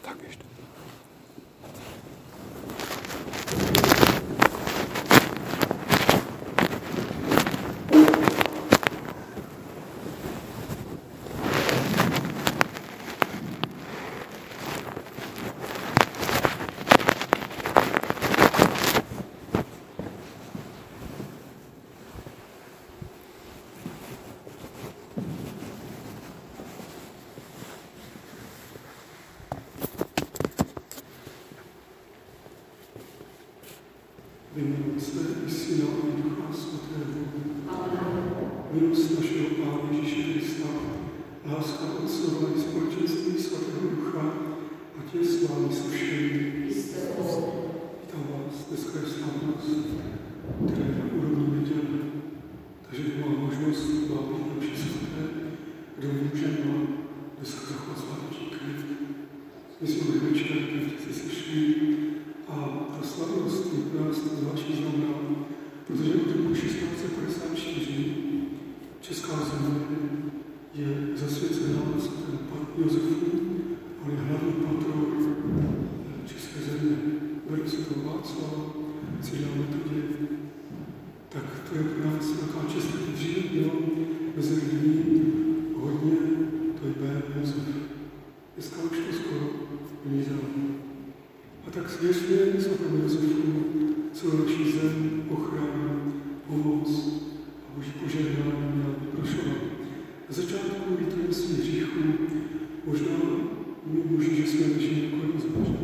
Otce i Syna i Ducha Svatého. Milost našeho Pána Ježíše Krista, láska Otcova i společenství Svatého Ducha, ať je s vámi se všemi. Vítám vás, dneska je slavnost, která je na úrovni neděle, takže má možnost bavit na příslušné, kdo může má dneska zachovat sváteční klid. My jsme byli večer, když jste se sešli, a ta slavnost je pro nás zvláštní znamená, protože od roku 1654 česká země je zasvěcená svatému Josefu, on je hlavní patron české země. Jmenuje se to Václav, Cyrila Metodě. Tak to je pro nás taková čest, dříve bylo mezi lidmi hodně, to jméno Josef. Dneska už to skoro vymízalo. A tak svěřme svatému Josefu celou naší zem, ochranu, pomoc a Boží požehnání a prošovat. Na začátku vítujeme svých hříchů, možná my Boží, že jsme nežili jako rozvážné.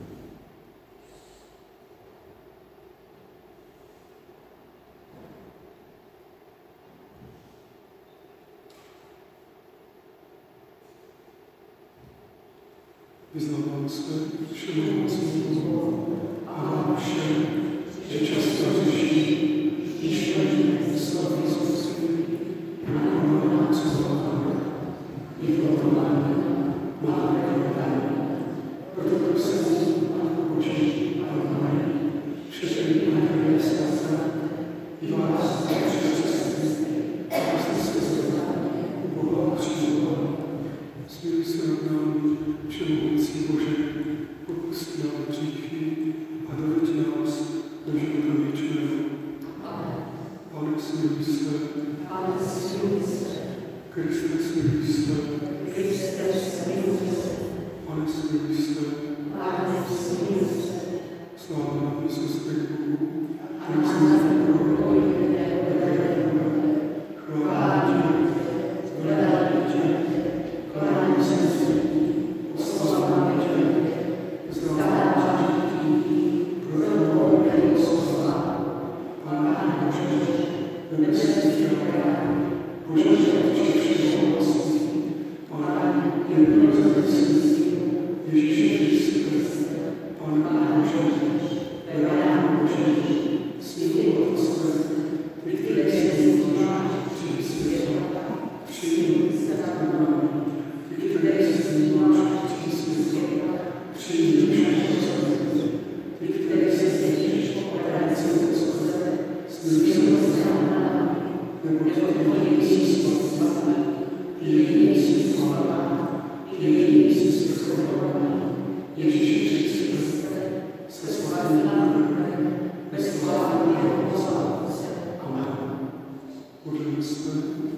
Vyznávám se všemohoucímu a vám všem, že často řeší, když každý slavný způsobí, prokonává co zákon, i prokonává má prokonává. Proto prosím, Pánu Boží a Pánu, všechny Pány srdce, i vás přečestí, abyste se u Boha přijmovali. Smiluj se nad námi, všemohoucí Bože, odpusť nám hříchy a doveď nás do života věčného. Pane, smiluj se. Kriste, smiluj se. Pane, smiluj se. Sláva na výsostech Bohu, který se nepokojí, chvála ti, zdraví ti, chvála ti, sláva ti, zdraví ti, proto je slava. Pane Bože, nebeský králi, Bože, všemohoucí, Pane, jednoznačný, Ježíši Kriste, Pane Bože, Pane Bože, smiluj Otce, ty, který jsi přijď světa, přijď znamená, ty, který jsi přijď světa, přijď všechno, ty, který jsi obránce Otce, smiluj se znamená, nebo tvoje jsi svatá, jediný jsi svatá, jediný jsi svrchovaná, Ježíši Kriste, se svatým Bohem, neslávného Otce. Amen. Modlíme se.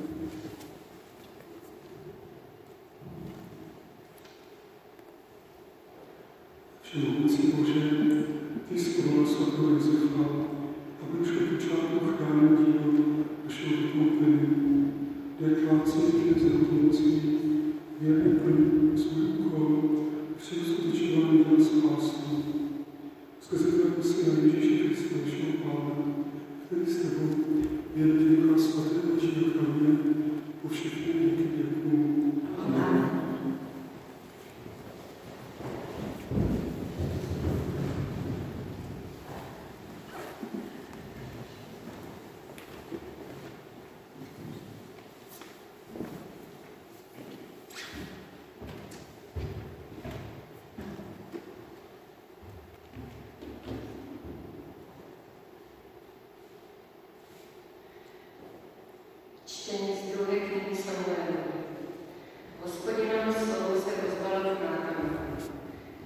Všemohoucí Bože, ty jsi povolal svatého Josefa, aby už od počátku chránil dílo našeho vykoupení. Dej tvá církev zahodnoucí, věrně plní svůj úkol při uskutečňování děla spásy. Skrze tvého Syna Ježíše Krista, našeho Pána, který s tebou věrně Ducha Svatého žije kravě po všechny věky věků. Amen. Čtení z druhé knihy Samuelovi. Hospodinovo slovo se ozvalo k Nátamanovi.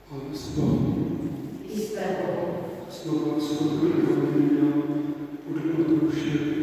ale slova svatého Evangelia podle Matouše.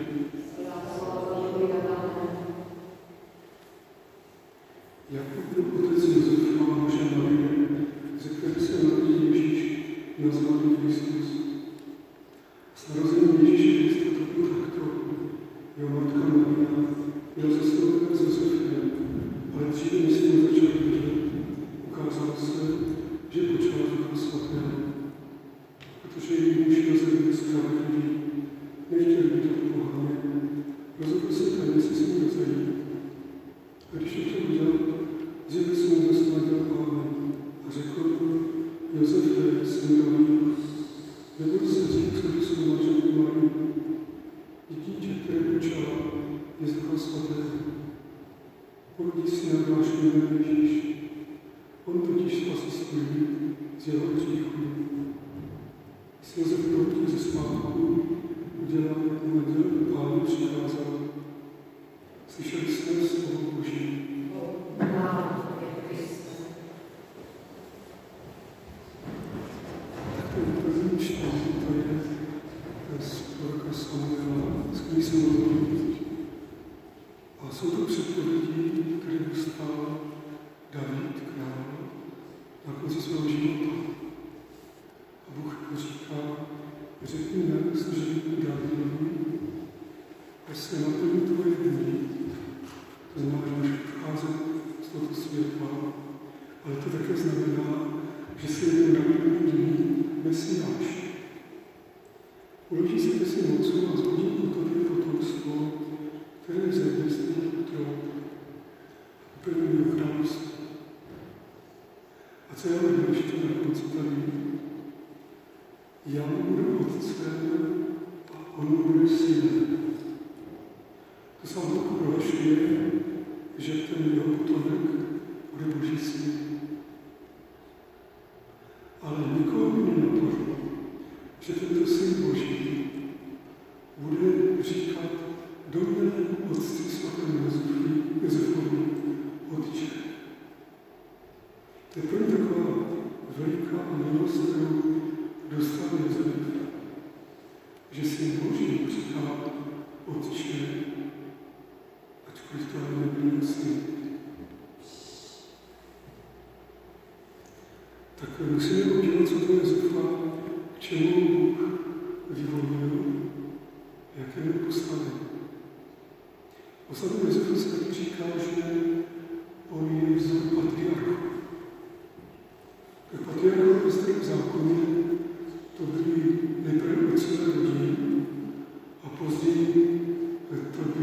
Jakub byl otec Josefa a Boží Marie, ze které se narodil Ježíš, nazvaný Kristus. S narozením Ježíše Krista to bylo takto. Jeho matka Maria byla zastoupena s Josefem, ale dříve než jsme začali vidět, ukázalo se, že počala Ducha Svatého. Protože její muž Josef byl spravedlivý, nechtěl být od pohány, rozhodl se tajemství s ním rozejít. A když to chtěl udělat, zjevil se mu zasladil Pánem a řekl: Josefe, syn Davidův, neboj se vzít k sobě svou manželku Marii. Dítě, které počala, je z Ducha Svatého. Porodí syna a dáš mu jméno Ježíš. On totiž spasí svůj lid z jeho hříchů. Když se Josef probudil ze spánku, udělal, jak mu neděl Pánu přikázal. Slyšeli jsme slovo Boží. Tak to je první čtení, to je z proroka Samuela, z knihy Samuelovy. A jsou to předpovědi, které dostal David, král, na konci svého života. A Bůh říká: řekni na služebníku Davidovi, až se naplní tvoje dny. To znamená, že můžeš odcházet z tohoto světa, ale to také znamená, že se jeden narodí Mesiáš. Uloží se ke svým otcům a zhodí po tobě potomstvo, které vzejde z tvých trůn a plní jeho království. A co je ale ještě na konci tady? Já budu otcem a on bude synem. To sám Bůh prohlašuje, že ten jeho potomek bude Boží syn. Ale nikoho by nenapadlo, že tento syn Boží bude říkat dobrému otci svatému Josefovi otče. To je pro mě taková veliká milost, kterou dostal Josef, že syn Boží říká otče, ačkoliv to nebyl syn. Tak musíme udělat, co to Josefa, k čemu Bůh vyvolil, jakému postavení. Postavení Josefa se taky říká, že on je vzor patriarchu. Tak patriarchové v starém zákoně to byli nejprve otcové rodiny a později to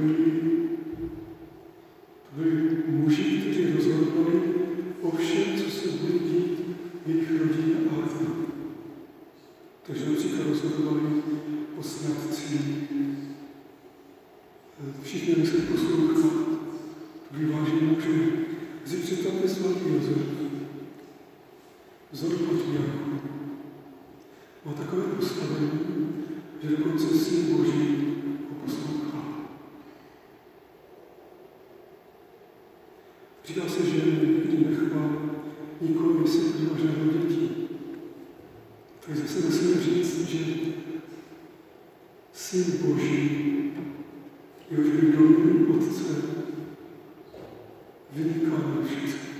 byli muži, kteří rozhodovali o všem, co se bude dít v jejich rodině a rodě. Takže například rozhodovali o sňatcích. Všichni museli poslouchat, to byli vážní muži. Si představte svatý Josef, vzor patriarchu. Má takové postavení, že dokonce syn Boží ho poslouchá. Říká se, že nikdy nechvál nikoho, jestli podíváš na jeho dětí. Tak zase musíme říct, že syn Boží, jehož byl dobrý otce, vyniká na všechny.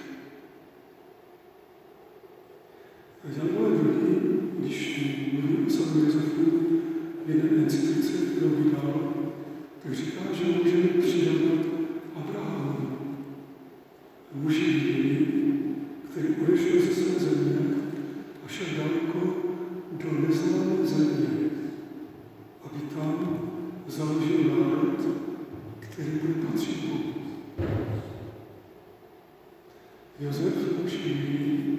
Janové druhý, když mluví o samém Josefu v jedné encyklice, kterou vydal, tak říká, že můžeme přirovnat Abrahamu, muži víry, který odešel ze své země a šel daleko do neznámé země, aby tam založil národ, který bude patřit Bohu. Josef, muž víry,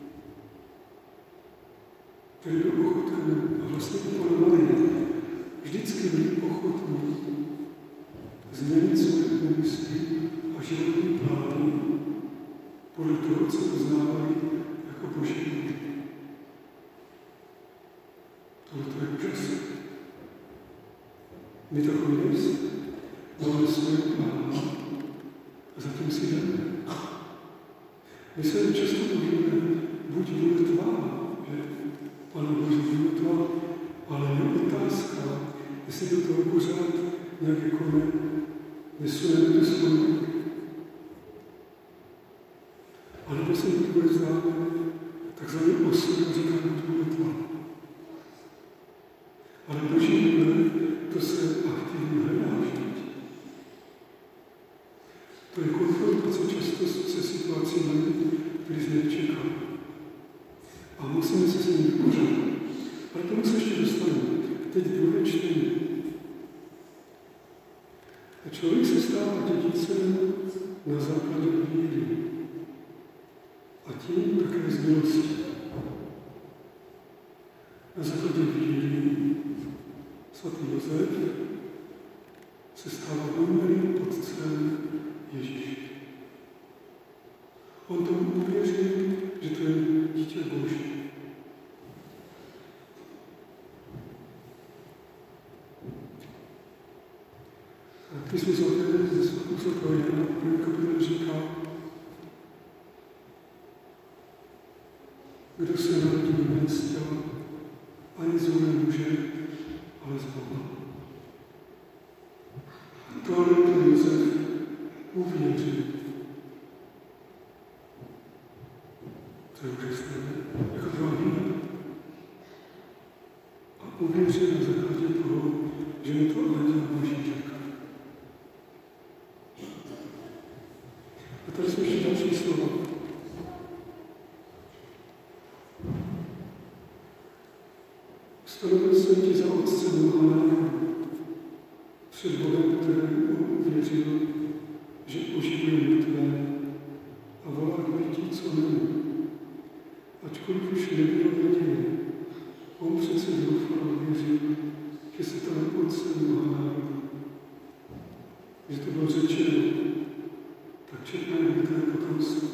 který byl ochoten a vlastně uporovaný, vždycky byl ochotný změnit svoje úmysly a životní plány podle toho, co poznávali jako Boží lid. Tohle je úžasné. My takový nejsme. Máme svoje plány a zatím si jdeme. My se často bojíme buď vůle tvá jestli do toho pořád nějak jako nesuneme tu svoji. A nebo se mi to bude zdát takzvaný osud a říkáme to molitva. Ale dožijeme, to se aktivně hledá vždyť. To je konfrontace často se situacemi, které jsme nečekali. A musíme se s nimi vypořádat. Ale tomu se ještě dostaneme. Teď druhé čtení. A člověk se stává dědicem na základě víry. A tím také z milosti. Na základě víry svatý Josef se stává umělým otcem Ježíše. On tomu uvěřil, že to je dítě Boží. A Písmo svaté ze svatého Jana v 1. kapitole říká, kdo se narodí ne z těla, ani z vůle muže, ale z Boha. Tohle to Josef uvěřil. To je úžasné, jako druhá víra. A uvěřil na základě toho, že mu to anděl Boží řekl. A tady jsou ještě další slova. Stanovil jsem ti za otce mnoha národů před Bohem, kterému uvěřil, že oživuje mrtvé a volá k lidí, co není. Ačkoliv už nebylo naděje, on přece doufal a věřil, že se tam otce mnoha národů. Že to bylo řečeno, tak četné mrtvé potomstvo.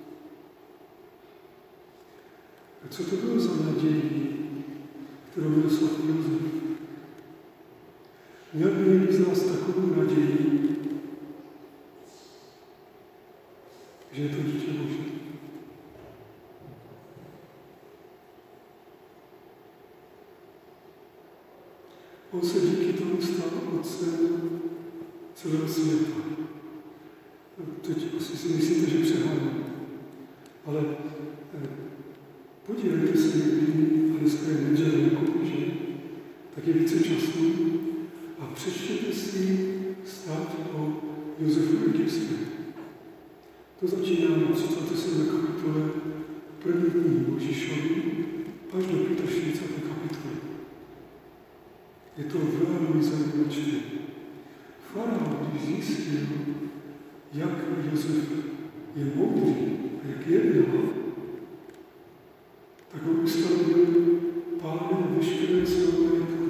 A co to bylo za naději, kterou měl svatý Josef? Měl by někdy z nás takovou naději, že je to dítě Boží. On se díky tomu stal otcem celého světa. Teď asi si myslíte, že přeháním. Ale podívejte se někdy, a dneska je neděle jako Bože, tak je více času a přečtěte si stát o Josefu Egyptském. To začíná na 37. kapitole 1. knihy Mojžíšovi až do 45. kapitoly. Je to velmi zajímavé čtení. Faraon, když zjistil, jak Josef je moudrý a jak jedná, tak ho ustanovil pánem veškeré svého majetku.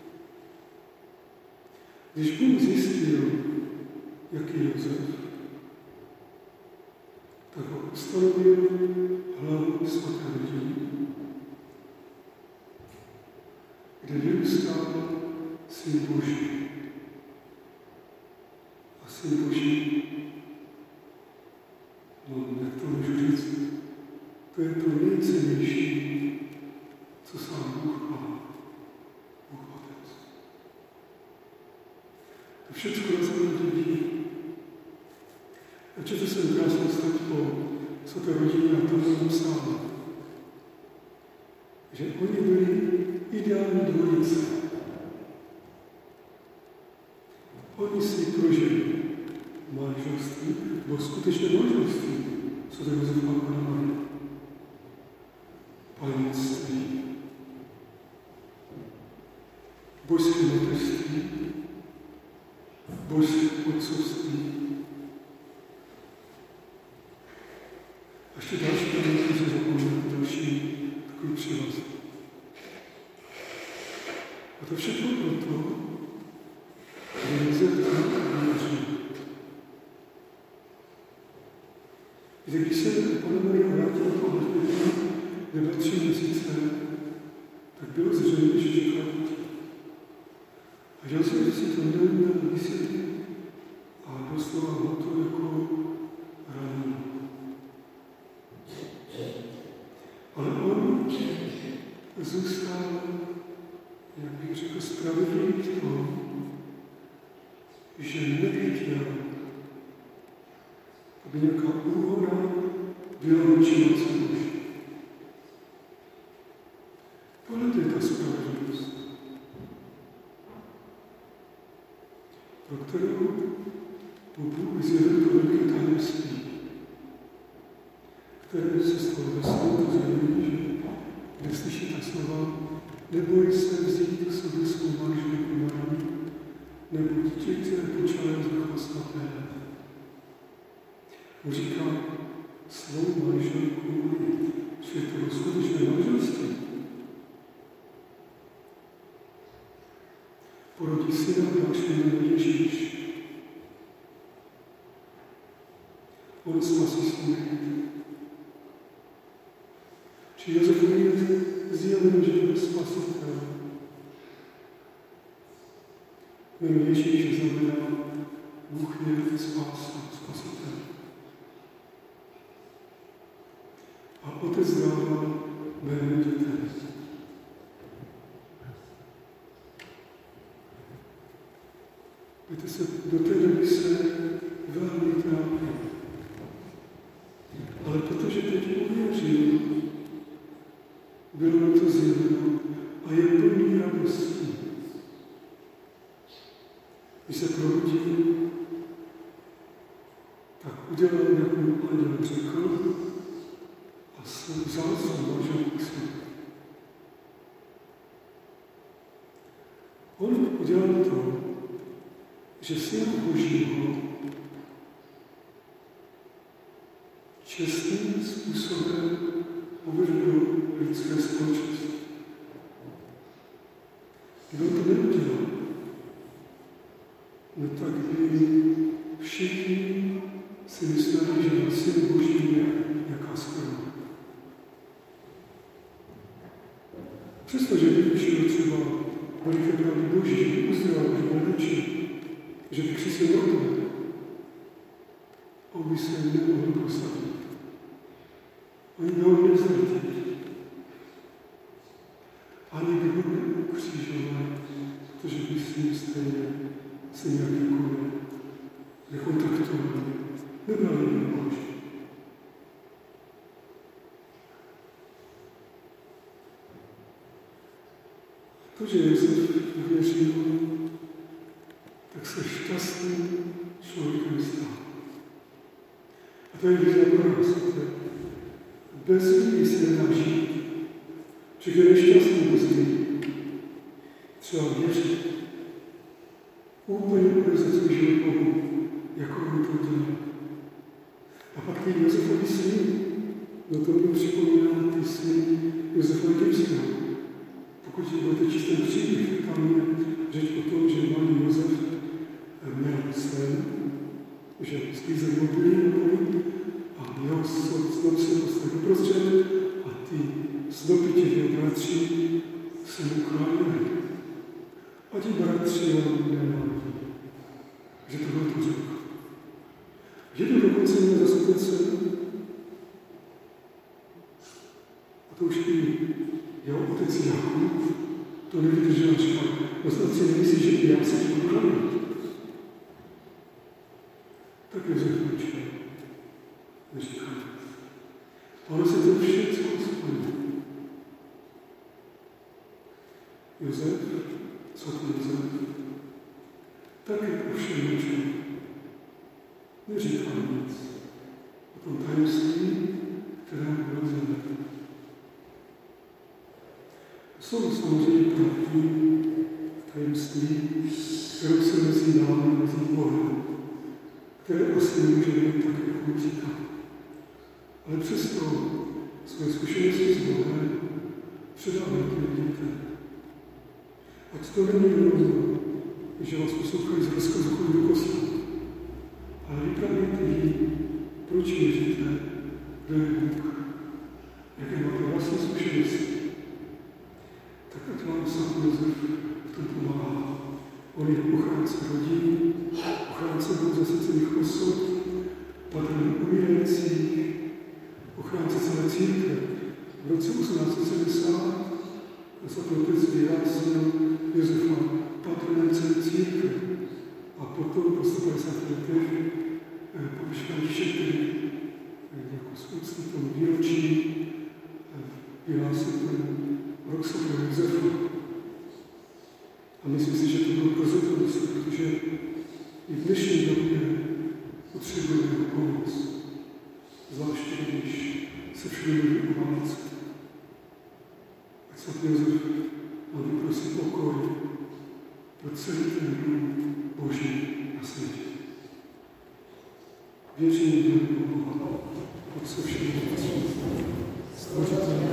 Když Bůh zjistil, jak je Josef, tak ho ustanovil hlavou svaté rodiny, kde vyrůstal Syn Boží. A Syn Boží, no, jak to můžu říct, to je to nejcennější, co sám Bůh má. Bůh Otec. To všechno na základě víry. A četl jsem krásnou stať o svaté rodině a tam bylo psáno, že oni byli ideální dvojice. Oni si prožili manželství, bylo skutečné manželství, co to Josef a Panna Marie. Panenství, božské mateřství, božské otcovství. A ještě další podmínky se zapomněl, další takový přivaz. A to všechno proto, že Josef tam věřil. Víte, když se Panna Marie vrátila po Hřbitově, kde byl 3 měsíce, tak bylo zřejmě, že čekala dítě. A Josef si to neměl vysvětlit a doslova ho to jako ranil. Ale on zůstal, jak bych bych řekl, spravedlivý v tom, že nevěděl, aby nějaká úhoda byla vyčinovací muž. Tohle je ta spravedlnost, pro kterou Bůh zjevil to velké tajemství, které se stalo ve světu zjevení, že kde slyší ta slova, neboj se vzít k sobě svou manželku Marii, neboť dítě počalo z Ducha Svatého. On říká svou manželku Marii, že je to skutečné manželství. Porodí syna, dáš jméno Ježíš. On spasí svět. Či Josef je zjevil, že je spasitel. Jméno Ježíš znamená Bůh je spása, spasitel. A otec dává jméno dětem. Víte se, do té doby se velmi trápil. Ale protože teď uvěřil, bylo na to zjeveno a je plný radostí. Když se probudil, tak udělal, jak mu anděl řekl, a vzal svou manželku k sobě. On udělal to, že Syna Božího čestným způsobem uvedl do lidské společnosti. Kdyby to neudělal, no tak by všichni si mysleli, že na Syn Boží je nějaká skromá. Přestože vyučil třeba veliké pravdy Boží, že uzdravil, že neléčil, že vykřisil mrtvé, on by se nemohl posadit. Oni by ho nezradili. Ani by ho neukřižovali, protože by s ním stejně se nějak nekontaktovali. Nebrali by Boží. To, že Josef uvěřil, tak se šťastným člověkem stal. A to je výzva pro nás. Bez víry se nedá žít. Člověk je nešťastný bez víry. Třeba věřit. Úplně odevzat svůj život Bohu, jako on to udělal. A pak ty Josefovi sny, no to mi připomíná ty sny Josefa Egyptského. Pokud budete číst ten příběh, tam je řeč o tom, že malý Josef měl sen, že sklízel mobilí na poli a jeho snop se dostal uprostřed a ty snopy těch jeho bratří se mu klánili. A ti bratři ho nenávidí, že to byl to řekl. Jednou dokonce měl zase ten sen a to už i jeho otec Jakub to nevydržel a říkal, no snad si nemyslíš, že i já se ti budu kladit. Tak Josef mlčel. Neříkal. Ono se to všechno splnilo. Josef, co to Josef, také ovšem mlčel. Neříkal nic o tom tajemství, které bylo zjeveno. Jsou samozřejmě pravdí tajemství, kterou se mezi námi, mezi Bohem, které asi nemůžeme tak jako říkat. Ale přesto své zkušenosti s Bohem předáváme těm dětem. Ať to není jenom, že vás poslouchají z rozkazu chodit do kostela, ale vypravíte jí, proč věříte, kdo je Bůh, jaké máte vlastní zkušenosti. Tak ať vám sám Josef v tom pomáhá. On je ochránce rodin, ochránce zasvěcených osob, patron umírajících, ochránce celé církve. V roce 1870 Svatý otec vyhlásil Josefa patronem celé církve a potom po 150 letech povyšovali všechny jako souctví tomu výročí vyhlásil ten rok svatého Josefa. A myslím si, že to bylo prozřetelnost, protože i v dnešní době potřebujeme pomoc. Zvláště když se všude mluví o válce. Ať svatý Josef nám vyprosí pokoj pro celý ten dům Boží na světě. Věřím v Boha, Otce všemohoucího, Stvořitele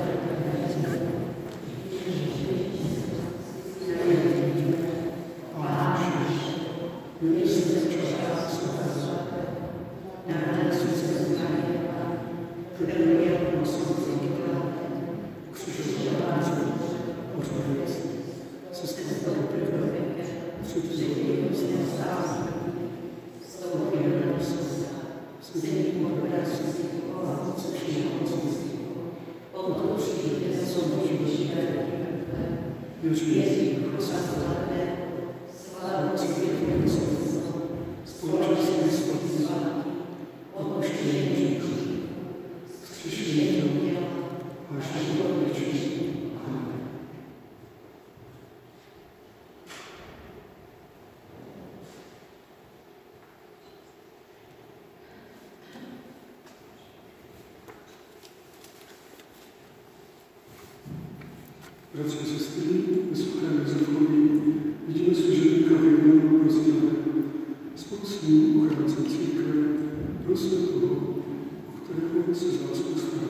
Bratři a sestry, ve svatém Josefovi vidíme služebníka věrného prosíme s mocným ochráncem církve, prosme toho, o kterého se z vás postará.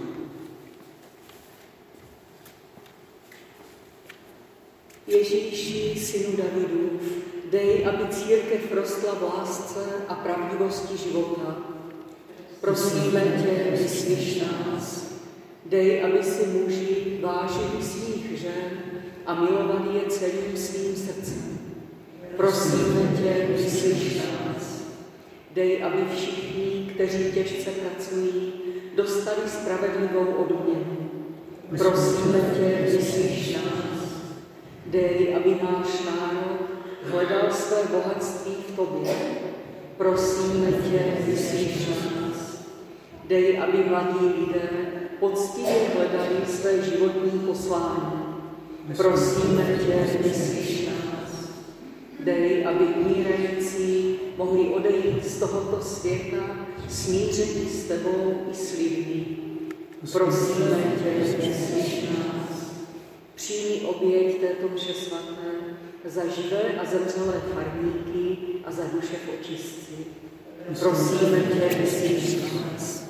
Ježíši, synu Davidův, dej, aby církev rostla v lásce a pravdivosti života. Prosíme tě, vyslyš nás. Dej, aby si muži vážili svých žen a milovali je celým svým srdcem. Prosíme tě, vyslyš nás. Dej, aby všichni, kteří těžce pracují, dostali spravedlivou odměnu. Prosíme tě, vyslyš nás. Dej, aby náš národ hledal své bohatství v tobě. Prosíme tě, vyslyš nás. Dej, aby mladí lidé poctivě hledali své životní poslání. Prosíme tě, vyslíš nás. Dej, aby umírající mohli odejít z tohoto světa smíření s tebou i s lidmi. Prosíme tě, vyslíš nás. Přijmi oběť této mše svaté za živé a zemřelé farníky a za duše v očistci. Prosíme tě, vyslíš nás.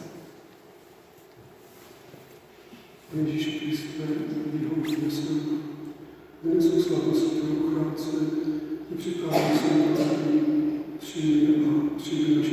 Ježíši Kriste, výhou těsem, vynesou slavnost toho ochránce, i přikládá se na tady, přijmi a přijmi